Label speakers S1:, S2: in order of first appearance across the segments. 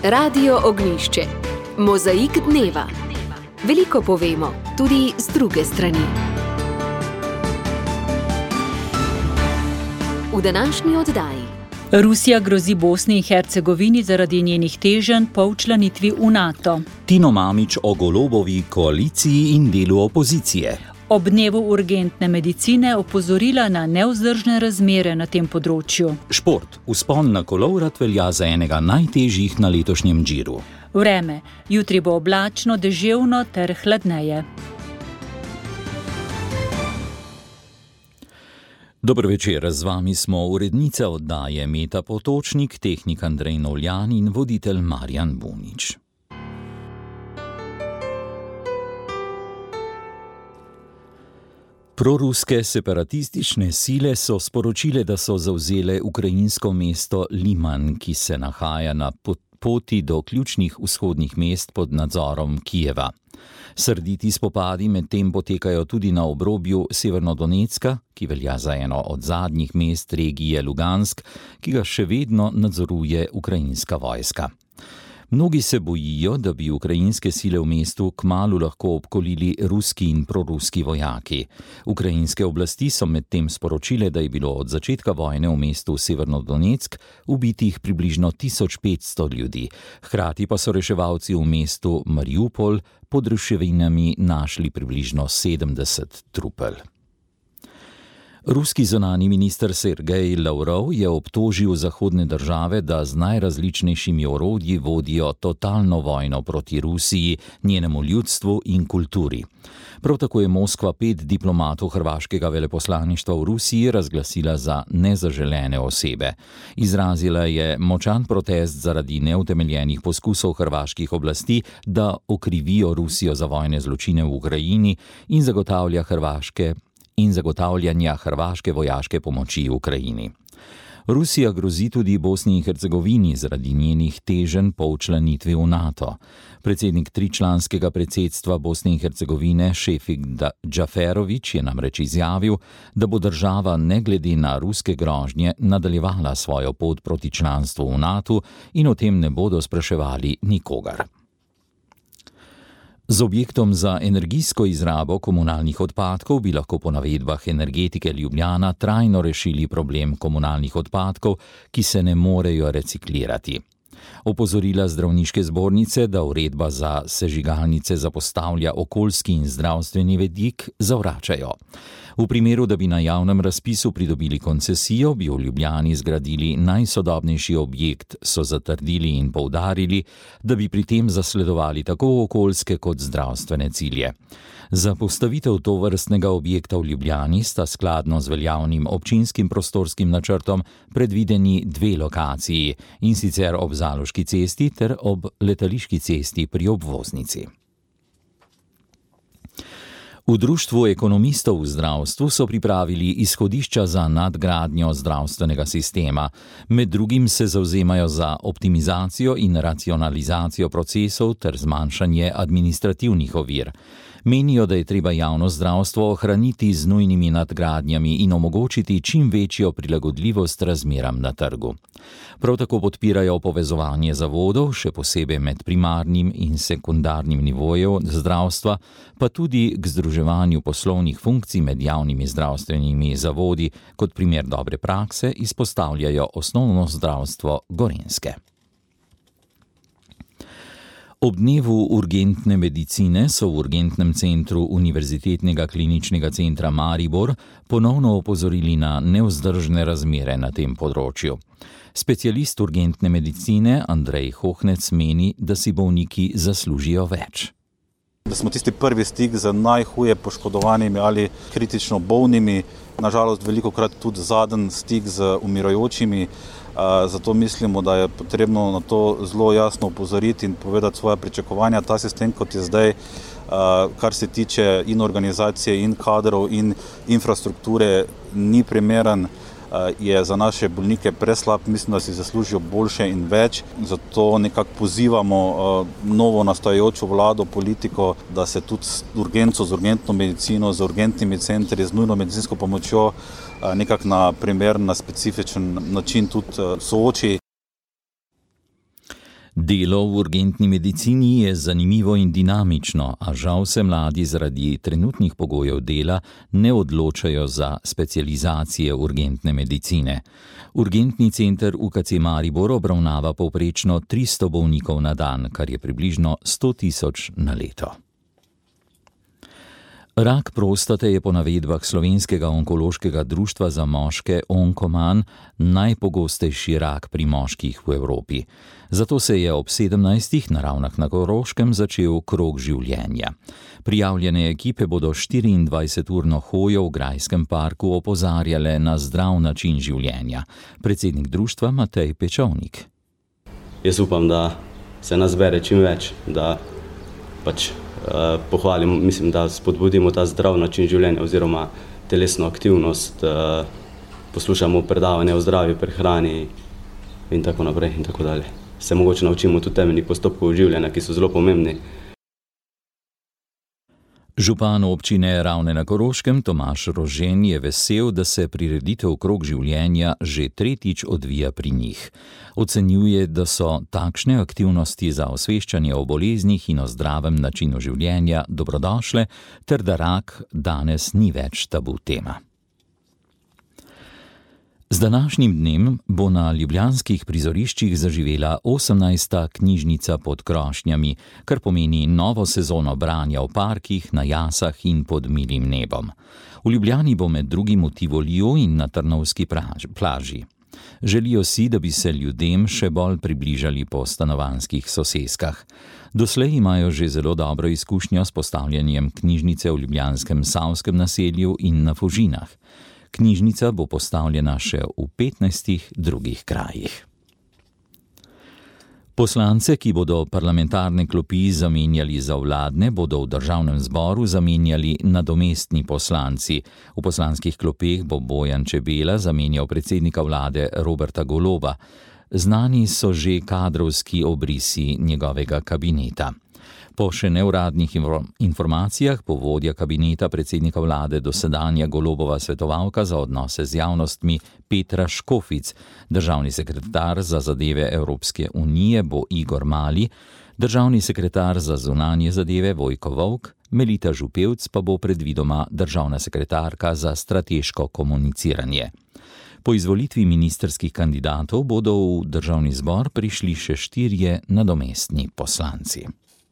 S1: Radio Ognjišče. Mozaik dneva. Veliko povemo, tudi z druge strani. V današnji oddaji.
S2: Rusija grozi Bosni in Hercegovini zaradi njenih teženj po včlanitvi v NATO.
S3: Tino Mamić o Golobovi koaliciji in delu opozicije.
S2: Ob dnevu urgentne medicine opozorila na nevzdržne razmere na tem področju.
S3: Šport. Vzpon na kolovrat velja za enega najtežjih na letošnjem Džiru.
S2: Vreme. Jutri bo oblačno, deževno ter hladneje.
S3: Dober večer, z vami smo urednica oddaje Meta Potočnik, tehnik Andrej Novljan in voditelj Marjan Bunič. Proruske separatistične sile so sporočile, da so zavzele ukrajinsko mesto Liman, ki se nahaja na poti do ključnih vzhodnih mest pod nadzorom Kijeva. Srditi spopadi medtem potekajo tudi na obrobju Severnodonecka, ki velja za eno od zadnjih mest regije Lugansk, ki ga še vedno nadzoruje ukrajinska vojska. Mnogi se bojijo, da bi ukrajinske sile v mestu kmalu lahko obkolili ruski in proruski vojaki. Ukrajinske oblasti so medtem sporočile, da je bilo od začetka vojne v mestu Severnodoneck ubitih približno 1500 ljudi. Hkrati pa so reševalci v mestu Mariupol pod ruševinami našli približno 70 trupel. Ruski zunanji minister Sergej Lavrov je obtožil zahodne države, da z najrazličnejšimi orodji vodijo totalno vojno proti Rusiji, njenemu ljudstvu in kulturi. Prav tako je Moskva 5 diplomatov hrvaškega veleposlaništva v Rusiji razglasila za nezaželene osebe. Izrazila je močan protest zaradi neutemeljenih poskusov hrvaških oblasti, da okrivijo Rusijo za vojne zločine v Ukrajini in zagotavljanja hrvaške vojaške pomoči v Ukrajini. Rusija grozi tudi Bosni in Hercegovini zaradi njenih teženj po včlanitvi v NATO. Predsednik tričlanskega predsedstva Bosne in Hercegovine Šefik Džaferović je namreč izjavil, da bo država ne glede na ruske grožnje nadaljevala svojo pot proti članstvu v NATO in o tem ne bodo spraševali nikogar. Z objektom za energijsko izrabo komunalnih odpadkov bi lahko po navedbah Energetike Ljubljana trajno rešili problem komunalnih odpadkov, ki se ne morejo reciklirati. Opozorila zdravniške zbornice, da uredba za sežigalnice zapostavlja okoljski in zdravstveni vidik, zavračajo. V primeru, da bi na javnem razpisu pridobili koncesijo, bi v Ljubljani zgradili najsodobnejši objekt, so zatrdili in poudarili, da bi pri tem zasledovali tako okoljske kot zdravstvene cilje. Za postavitev tovrstnega objekta v Ljubljani sta skladno z veljavnim občinskim prostorskim načrtom predvideni 2 lokaciji, in sicer ob Zaloški cesti ter ob Letališki cesti pri obvoznici. V Društvu ekonomistov v zdravstvu so pripravili izhodišča za nadgradnjo zdravstvenega sistema. Med drugim se zavzemajo za optimizacijo in racionalizacijo procesov ter zmanjšanje administrativnih ovir. Menijo, da je treba javno zdravstvo ohraniti z nujnimi nadgradnjami in omogočiti čim večjo prilagodljivost razmeram na trgu. Prav tako podpirajo povezovanje zavodov, še posebej med primarnim in sekundarnim nivojem zdravstva, pa tudi k združevanju poslovnih funkcij med javnimi zdravstvenimi zavodi, kot primer dobre prakse izpostavljajo osnovno zdravstvo Gorenjske. Ob dnevu urgentne medicine so v urgentnem centru Univerzitetnega kliničnega centra Maribor ponovno opozorili na nevzdržne razmere na tem področju. Specialist urgentne medicine Andrej Hohnec meni, da si bolniki zaslužijo več.
S4: Da smo tisti prvi stik z najhuje poškodovanimi ali kritično bolnimi, nažalost velikokrat tudi zadnji stik z umirajočimi. Zato mislimo, da je potrebno na to zelo jasno opozoriti in povedati svoje pričakovanja. Ta sistem, kot je zdaj, kar se tiče in organizacije, in kadrov, in infrastrukture, ni primeren, je za naše bolnike preslab. Mislim, da si zaslužijo boljše in več. Zato nekako pozivamo novo nastajajočo vlado, politiko, da se tudi z urgenco, z urgentno medicino, z urgentnimi centri, z nujno medicinsko pomočjo nekako na primeren, na specifičen način tudi sooči.
S3: Delo v urgentni medicini je zanimivo in dinamično, a žal se mladi zaradi trenutnih pogojev dela ne odločajo za specializacije urgentne medicine. Urgentni center UKC Maribor obravnava povprečno 300 bolnikov na dan, kar je približno 100.000 na leto. Rak prostate je po navedbah Slovenskega onkološkega društva za moške Onkoman najpogostejši rak pri moških v Evropi. Zato se je ob 17. na Ravnah na Koroškem začel krog življenja. Prijavljene ekipe bodo 24-urno hojo v Grajskem parku opozarjale na zdrav način življenja. Predsednik društva Matej Pečovnik.
S5: Jaz upam, da se nas zbere čim več, da pohvalimo, mislim, da spodbudimo ta zdrav način življenja oziroma telesno aktivnost, poslušamo predavanja o zdravi prehrani in tako naprej in tako dalje. Se mogoče naučimo tudi temeljnih postopkov življenja, ki so zelo pomembni.
S3: Župan občine Ravne na Koroškem Tomaž Rožen je vesel, da se prireditev Krog življenja že tretjič odvija pri njih. Ocenjuje, da so takšne aktivnosti za osveščanje o boleznih in o zdravem načinu življenja dobrodošle, ter da rak danes ni več tabu tema. Z današnjim dnem bo na ljubljanskih prizoriščih zaživela 18. knjižnica pod krošnjami, kar pomeni novo sezono branja v parkih, na jasah in pod milim nebom. V Ljubljani bo med drugim v Tivoliju in na Trnovski plaži. Želijo si, da bi se ljudem še bolj približali po stanovanjskih soseskah. Doslej imajo že zelo dobro izkušnjo s postavljanjem knjižnice v ljubljanskem Savskem naselju in na Fužinah. Knjižnica bo postavljena še v 15 drugih krajih. Poslance, ki bodo parlamentarne klopi zamenjali za vladne, bodo v državnem zboru zamenjali nadomestni poslanci. V poslanskih klopeh bo Bojan Čebela zamenjal predsednika vlade Roberta Goloba. Znani so že kadrovski obrisi njegovega kabineta. Po še neuradnih informacijah bo vodja kabineta predsednika vlade dosedanja Golobova svetovalka za odnose z javnostmi Petra Škofic, državni sekretar za zadeve Evropske unije bo Igor Mali, državni sekretar za zunanje zadeve Vojko Volk, Melita Župevc pa bo predvidoma državna sekretarka za strateško komuniciranje. Po izvolitvi ministrskih kandidatov bodo v državni zbor prišli še 4 nadomestni poslanci.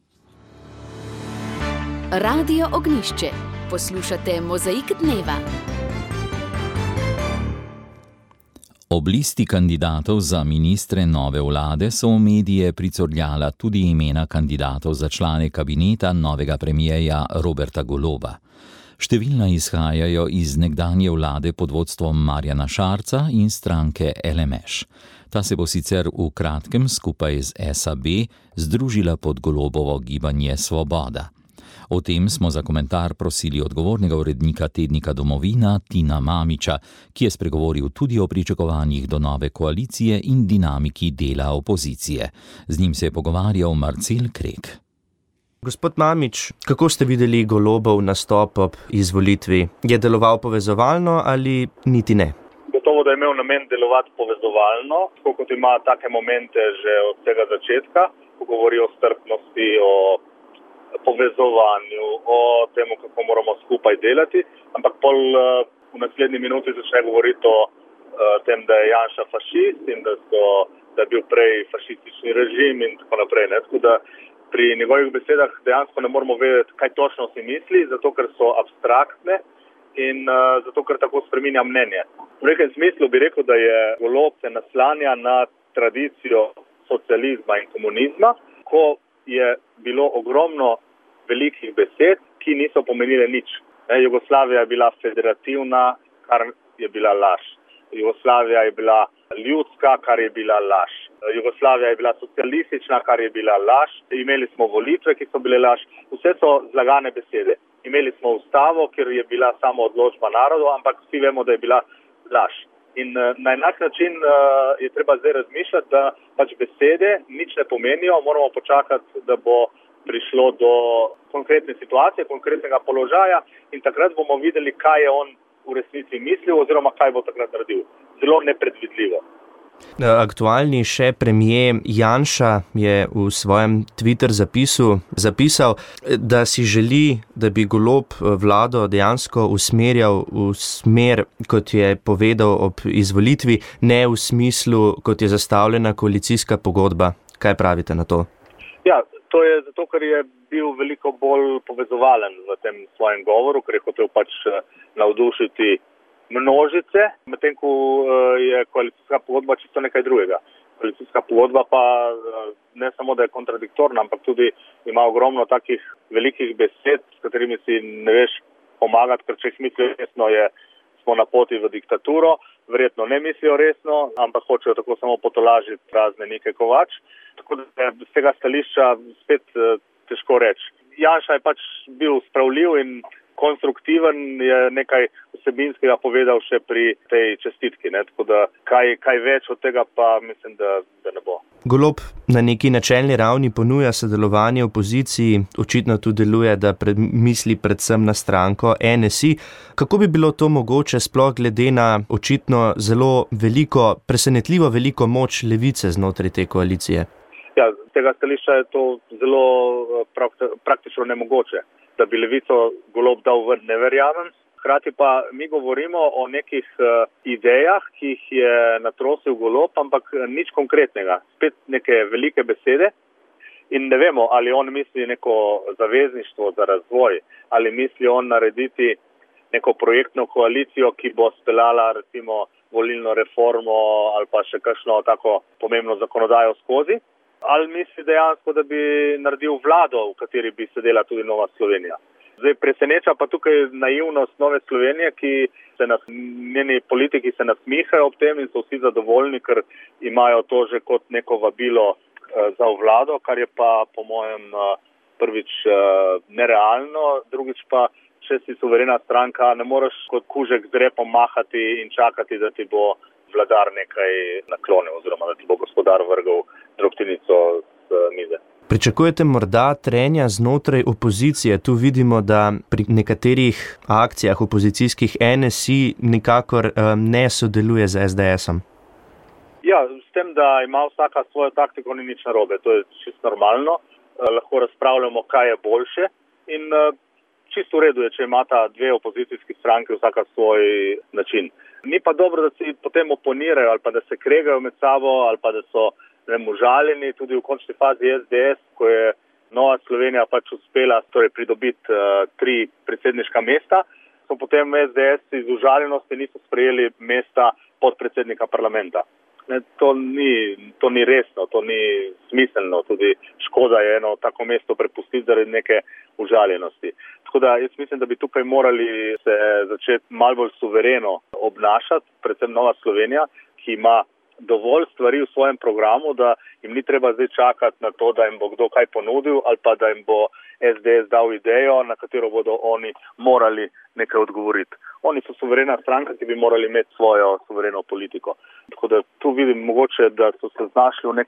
S1: Radio Ognjišče. Poslušate Mozaik dneva.
S3: Ob listi kandidatov za ministre nove vlade so v medije pricurljala tudi imena kandidatov za člane kabineta novega premierja Roberta Goloba. Številna izhajajo iz nekdanje vlade pod vodstvom Marjana Šarca in stranke LMŠ. Ta se bo sicer v kratkem skupaj z SAB združila pod Golobovo gibanje Svoboda. O tem smo za komentar prosili odgovornega urednika tednika Domovina Tina Mamiča, ki je spregovoril tudi o pričakovanjih do nove koalicije in dinamiki dela opozicije. Z njim se je pogovarjal Marcel Krek.
S6: Gospod Mamič, kako ste videli Golobov nastop ob izvolitvi? Je deloval povezovalno ali niti ne?
S7: Gotovo, da je imel namen delovati povezovalno, tako kot ima take momente že od tega začetka, ko govori o strpnosti, o povezovanju, o tem, kako moramo skupaj delati, ampak pol v naslednji minuti začne govoriti o tem, da je Janša fašist in da je bil prej fašistični režim in tako naprej. Tako da pri njegovih besedah dejansko ne moramo vedeti, kaj točno si misli, zato ker so abstraktne in zato ker tako spreminja mnenje. V nekem smislu bi rekel, da je Golob se naslanja na tradicijo socializma in komunizma, ko je bilo ogromno velikih besed, ki niso pomenile nič. Jugoslavija je bila federativna, kar je bila laž. Jugoslavija je bila ljudska, kar je bila laž. Jugoslavija je bila socialistična, kar je bila laž. Imeli smo volitve, ki so bile laž. Vse so zlagane besede. Imeli smo ustavo, kjer je bila samo odločba narodov, ampak vsi vemo, da je bila laž. In na enak način je treba zdaj razmišljati, da pač besede nič ne pomenijo, moramo počakati, da bo prišlo do konkretne situacije, konkretnega položaja in takrat bomo videli, kaj je on v resnici mislil oziroma kaj bo takrat naredil. Zelo nepredvidljivo.
S6: Aktualni še premier Janša je v svojem Twitter zapisal, da si želi, da bi Golob vlado dejansko usmerjal v smer, kot je povedal ob izvolitvi, ne v smislu, kot je zastavljena koalicijska pogodba. Kaj pravite na to?
S7: Ja, to je zato, ker je bil veliko bolj povezovalen v tem svojem govoru, ker je hotel pač navdušiti množice, medtem ko je koalicijska pogodba čisto nekaj drugega. Koalicijska pogodba pa ne samo, da je kontradiktorna, ampak tudi ima ogromno takih velikih besed, s katerimi si ne veš pomagati, ker če jih mislijo resno, smo na poti v diktaturo. Verjetno ne mislijo resno, ampak hočejo tako samo potolažiti razne Nike Kovač. Tako da z tega stališča spet težko reči. Janša je pač bil spravljiv in konstruktiven, je nekaj vsebinskega povedal še pri tej čestitki. Tako da kaj več od tega pa mislim, da ne bo.
S6: Golob na neki načelni ravni ponuja sodelovanje opoziciji, očitno tudi deluje, da misli predvsem na stranko NSI. Kako bi bilo to mogoče sploh glede na očitno zelo presenetljivo veliko moč levice znotraj te koalicije?
S7: Ja, z tega stališča je to zelo praktično nemogoče, da bi levico Golob dal ven, ne verjamem. Hkrati pa mi govorimo o nekih idejah, ki jih je natrosil Golob, ampak nič konkretnega. Spet neke velike besede in ne vemo, ali on misli neko zavezništvo za razvoj, ali misli on narediti neko projektno koalicijo, ki bo speljala recimo volilno reformo ali pa še kakšno tako pomembno zakonodajo skozi. Ali misli dejansko, da bi naredil vlado, v kateri bi sedela tudi Nova Slovenija. Zdaj preseneča pa tukaj naivnost Nove Slovenije, njeni politiki se nasmihajo ob tem in so vsi zadovoljni, ker imajo to že kot neko vabilo za vlado, kar je pa po mojem prvič nerealno, drugič pa, če si suverena stranka, ne moreš kot kužek z repom mahati in čakati, da ti bo vladar nekaj naklonil oziroma da ti bo gospodar vrgel drobtinico z mize.
S6: Pričakujete morda trenja znotraj opozicije? Tu vidimo, da pri nekaterih akcijah opozicijskih NSI nikakor ne sodeluje z SDS-om.
S7: Ja, s tem, da ima vsaka svojo taktiko, ni nič narobe. To je čisto normalno. Lahko razpravljamo, kaj je boljše in čisto v redu je, če imata dve opozicijski stranki vsaka svoj način. Ni pa dobro, da si potem oponirajo ali pa da se kregajo med sabo ali pa da so užaljeni, tudi v končni fazi SDS, ko je Nova Slovenija pač uspela pridobiti 3 predsedniška mesta, so potem SDS iz užaljenosti niso sprejeli mesta podpredsednika parlamenta. To ni resno, to ni smiselno, tudi škoda je eno tako mesto prepustiti zaradi neke užaljenosti. Tako da jaz mislim, da bi tukaj morali se začeti malo bolj suvereno obnašati, predvsem Nova Slovenija, ki ima dovolj stvari v svojem programu, da jim ni treba zdaj čakati na to, da jim bo kdo kaj ponudil ali pa da jim bo SDS dal idejo, na katero bodo oni morali nekaj odgovoriti. Oni so suverena stranka, ki bi morali imeti svojo suvereno politiko. Tako da tu vidim mogoče, da so se znašli v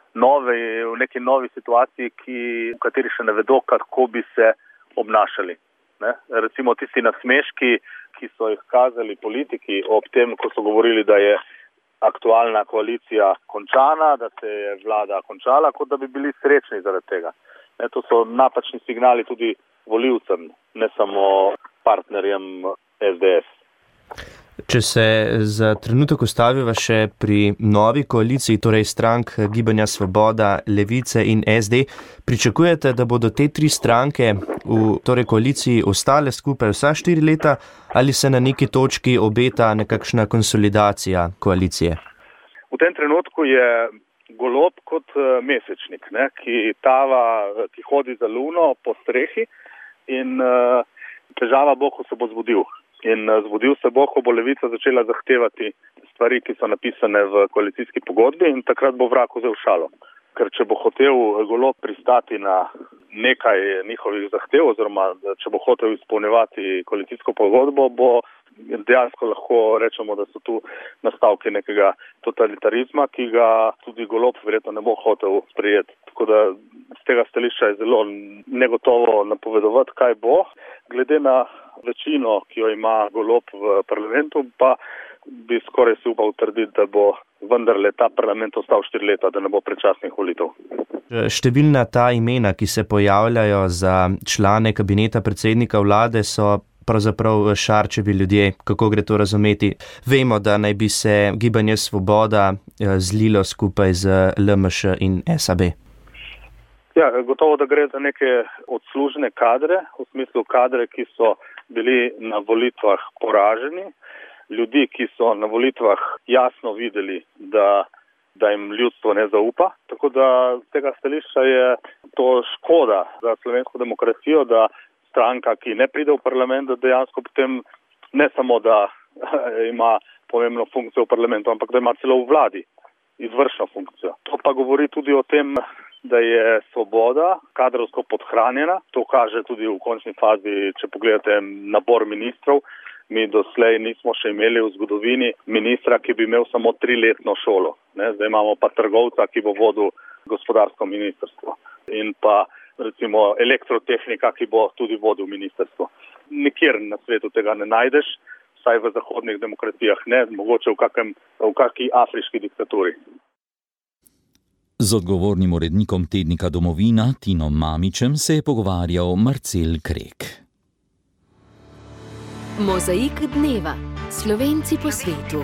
S7: neki novi situaciji, v kateri še ne vedo, kako bi se obnašali. Recimo tisti nasmeški, ki so jih kazali politiki ob tem, ko so govorili, da je aktualna koalicija končana, da se je vlada končala, kot da bi bili srečni zaradi tega. To so napačni signali tudi volivcem, ne samo partnerjem SDS.
S6: Če se za trenutek ustaviva še pri novi koaliciji, torej strank Gibanja Svoboda, Levice in SD, pričakujete, da bodo te 3 stranke v koaliciji ostale skupaj vsa 4 leta ali se na neki točki obeta nekakšna konsolidacija koalicije?
S7: V tem trenutku je Golob kot mesečnik, ki hodi za luno po strehi in težava bo, ko se bo zbudil. In zbudil se bo, ko bo Levica začela zahtevati stvari, ki so napisane v koalicijski pogodbi in takrat bo vrag vzel šalo. Ker če bo hotel Golob pristati na nekaj njihovih zahtev oziroma če bo hotel izpolnjevati koalicijsko pogodbo, bo dejansko lahko rečemo, da so tu nastavki nekega totalitarizma, ki ga tudi Golob verjetno ne bo hotel sprejeti. Tako da z tega stališča je zelo negotovo napovedovati, kaj bo. Glede na večino, ki jo ima Golob v parlamentu, pa bi skoraj si upal trditi, da bo vendarle ta parlament ostal 4 leta, da ne bo predčasnih volitev.
S6: Številna ta imena, ki se pojavljajo za člane kabineta predsednika vlade, so pravzaprav Šarčevi ljudje. Kako gre to razumeti? Vemo, da naj bi se Gibanje Svoboda zlilo skupaj z LMŠ in SAB.
S7: Ja, gotovo, da gre za neke odslužene kadre, v smislu kadre, ki so bili na volitvah poraženi, ljudi, ki so na volitvah jasno videli, da jim ljudstvo ne zaupa. Tako da z tega stališča je to škoda za slovensko demokracijo, da stranka, ki ne pride v parlament, da dejansko potem ne samo, da ima pomembno funkcijo v parlamentu, ampak da ima celo v vladi izvršno funkcijo. To pa govori tudi o tem, da je Svoboda kadrovsko podhranjena. To kaže tudi v končni fazi, če pogledate nabor ministrov. Mi doslej nismo še imeli v zgodovini ministra, ki bi imel samo 3-letno šolo. Zdaj imamo pa trgovca, ki bo vodil gospodarsko ministrstvo. In pa recimo elektrotehnika, ki bo tudi vodil ministrstvo. Nikjer na svetu tega ne najdeš, vsaj v zahodnih demokracijah ne, mogoče v kakšni afriški diktaturi.
S3: Z odgovornim urednikom tednika Domovina Tinom Mamičem se je pogovarjal Marcel Krek.
S1: Mozaik dneva. Slovenci po svetu.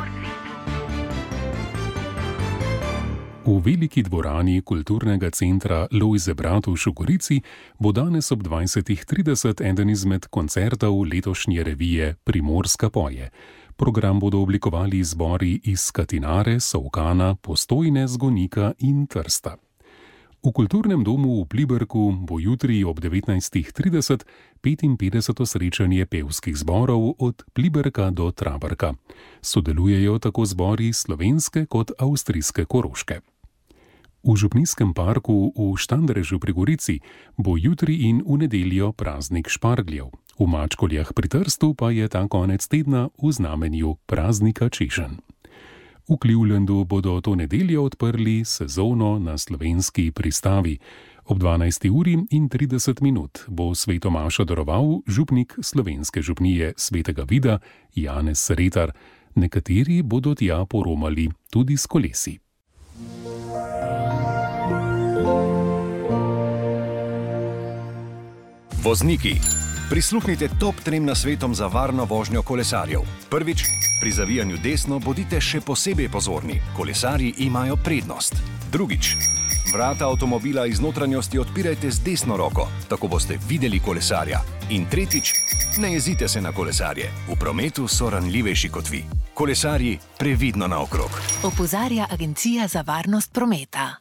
S8: V veliki dvorani kulturnega centra Lojze Bratuš v Gorici bo danes ob 20:30 eden izmed koncertov letošnje revije Primorska poje. Program bodo oblikovali zbori iz Katinare, Solkana, Postojne, Zgonika in Trsta. V kulturnem domu v Pliberku bo jutri ob 19:30 55. srečanje pevskih zborov od Pliberka do Traberka. Sodelujejo tako zbori slovenske kot avstrijske Koroške. V Župnijskem parku v Štandrežu pri Gorici bo jutri in v nedeljo praznik špargljev. V Mačkoljah pri Trstu pa je ta konec tedna v znamenju praznika češenj. V Clevelandu bodo to nedeljo odprli sezono na slovenski pristavi. Ob 12:30 bo sveto mašo daroval župnik slovenske župnije Svetega Vida Janez Sretar. Nekateri bodo tja poromali tudi s kolesi.
S9: Vozniki, prisluhnite top 3 nasvetom za varno vožnjo kolesarjev. Prvič, pri zavijanju desno bodite še posebej pozorni. Kolesarji imajo prednost. Drugič, vrata avtomobila iz notranjosti odpirajte z desno roko, tako boste videli kolesarja. In tretjič, ne jezite se na kolesarje. V prometu so ranljivejši kot vi. Kolesarji, previdno naokrog.
S10: Opozarja Agencija za varnost prometa.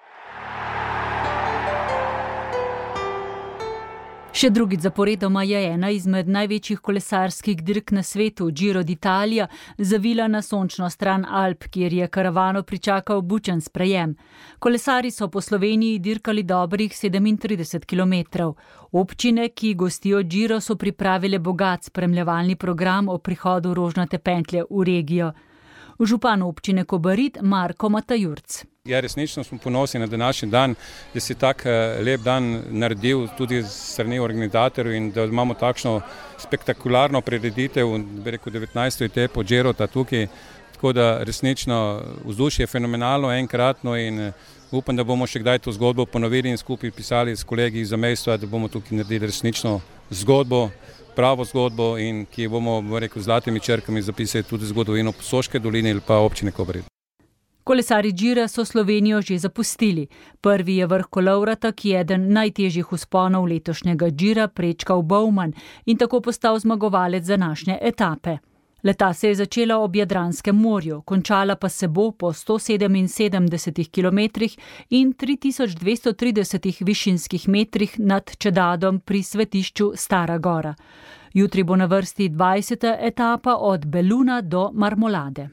S2: Še drugič zaporedoma je ena izmed največjih kolesarskih dirk na svetu, Giro d'Italia, zavila na sončno stran Alp, kjer je karavano pričakal bučen sprejem. Kolesari so po Sloveniji dirkali dobrih 37 kilometrov. Občine, ki gostijo Giro, so pripravile bogat spremljevalni program o prihodu rožnate pentlje v regijo. Župan občine Kobarid Marko Matajurc.
S11: Ja, resnično smo ponosni na današnji dan, da si tak lep dan naredil tudi strani organizatorjev in da imamo takšno spektakularno prireditev, bi rekel 19. etapo Girota tukaj, tako da resnično vzdušje je fenomenalno enkratno in upam, da bomo še kdaj to zgodbo ponovili in skupaj pisali s kolegi iz zamejstva, da bomo tukaj naredili resnično zgodbo, pravo zgodbo in ki bomo, bi rekel, zlatimi črkami zapisali tudi zgodovino Posoške doline ali pa občine Kobarid.
S2: Kolesari Gira so Slovenijo že zapustili. Prvi je vrh Kolovrata, ki je eden najtežjih vzponov letošnjega Gira, prečkal Bowman in tako postal zmagovalec današnje etape. Leta se je začela ob Jadranskem morju, končala pa se bo po 177 kilometrih in 3230 višinskih metrih nad Čedadom pri svetišču Stara Gora. Jutri bo na vrsti 20. etapa od Beluna do Marmolade.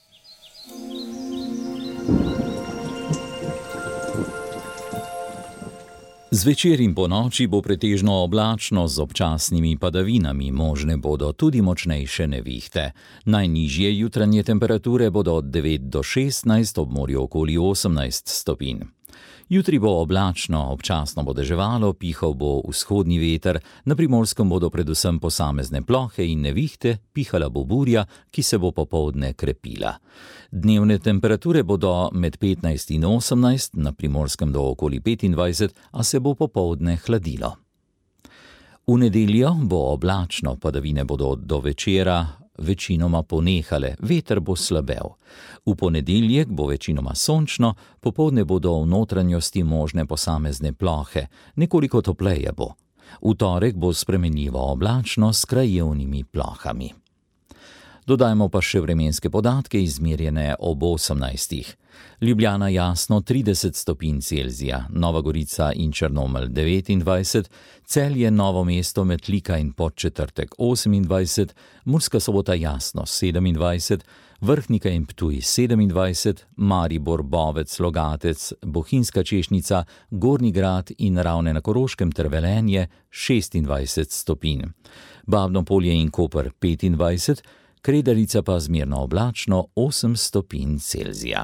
S3: Zvečer in ponoči bo pretežno oblačno z občasnimi padavinami, možne bodo tudi močnejše nevihte. Najnižje jutranje temperature bodo od 9 do 16, ob morju okoli 18 stopinj. Jutri bo oblačno, občasno bo deževalo, pihal bo vzhodni veter, na Primorskem bodo predvsem posamezne plohe in nevihte, pihala bo burja, ki se bo popoldne krepila. Dnevne temperature bodo med 15 in 18, na Primorskem do okoli 25, a se bo popoldne hladilo. V nedeljo bo oblačno, padavine bodo do večera večinoma ponehale, veter bo slabel. V ponedeljek bo večinoma sončno, popoldne bodo v notranjosti možne posamezne plohe, nekoliko topleje bo. V torek bo spremenljivo oblačno s krajevnimi plohami. Dodajmo pa še vremenske podatke, izmerjene ob 18. Ljubljana jasno 30 stopinj Celzija, Nova Gorica in Črnomelj 29, Celje, Novo mesto, Metlika in Podčetrtek 28, Murska Sobota jasno 27, Vrhnika in Ptuj 27, Maribor, Bovec, Logatec, Bohinjska Češnica, Gornji Grad in Ravne na Koroškem ter Velenje 26 stopinj. Babno Polje in Koper 25, Kredarica pa zmerno oblačno 8 stopinj Celzija.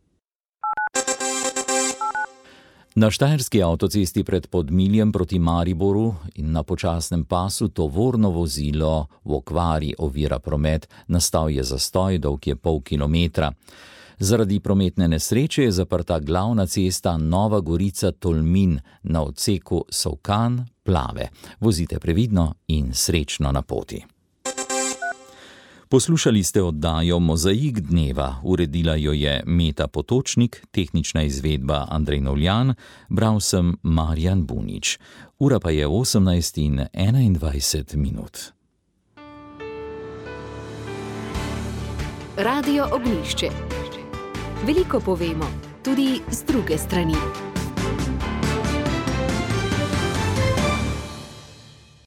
S3: Na štajerski avtocesti pred Podmiljem proti Mariboru in na počasnem pasu tovorno vozilo v okvari ovira promet, nastal je zastoj, dolg je pol kilometra. Zaradi prometne nesreče je zaprta glavna cesta Nova Gorica-Tolmin na odseku Solkan-Plave. Vozite previdno in srečno na poti. Poslušali ste oddajo Mozaik dneva, uredila jo je Meta Potočnik, tehnična izvedba Andrej Novljan, bral sem Marjan Bunič. Ura pa je 18:21 minut.
S1: Radio Ognjišče. Veliko povemo, tudi z druge strani.